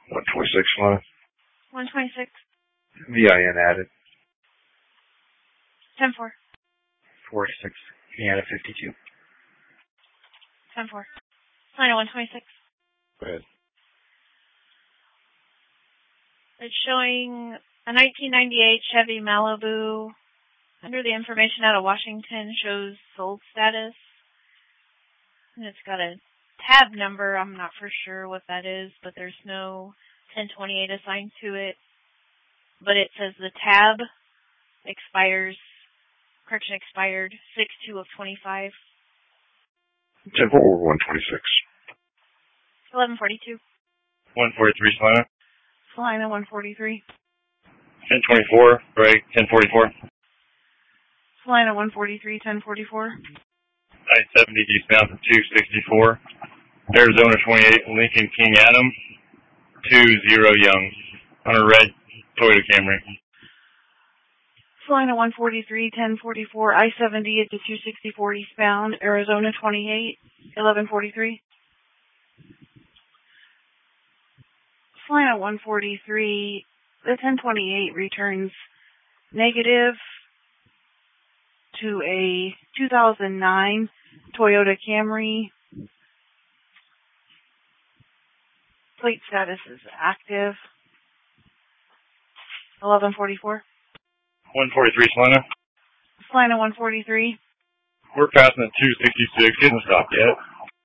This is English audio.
126, Lana. 126. VIN added. 10-4. 4-6. Indiana 52. 10-4. Line 126. Go ahead. It's showing a 1998 Chevy Malibu. Under the information out of Washington shows sold status. And it's got a tab number. I'm not for sure what that is, but there's no 1028 assigned to it. But it says the tab expired 6/2 of 25. 10-4 or 126. 1142. 143, Salina. Salina 143. 1024, Greg, 1044. Salina 143, 1044. I-70 eastbound from 264. Arizona 28, Lincoln King Adam, 20 Young, on a red Toyota Camry. Salina 143, 1044. I-70 at the 264 eastbound, Arizona 28, 1143. Salina 143, the 1028 returns negative to a 2009 Toyota Camry. Plate status is active. 1144. 143, Salina. Salina 143. We're passing at 266. Hasn't stopped yet.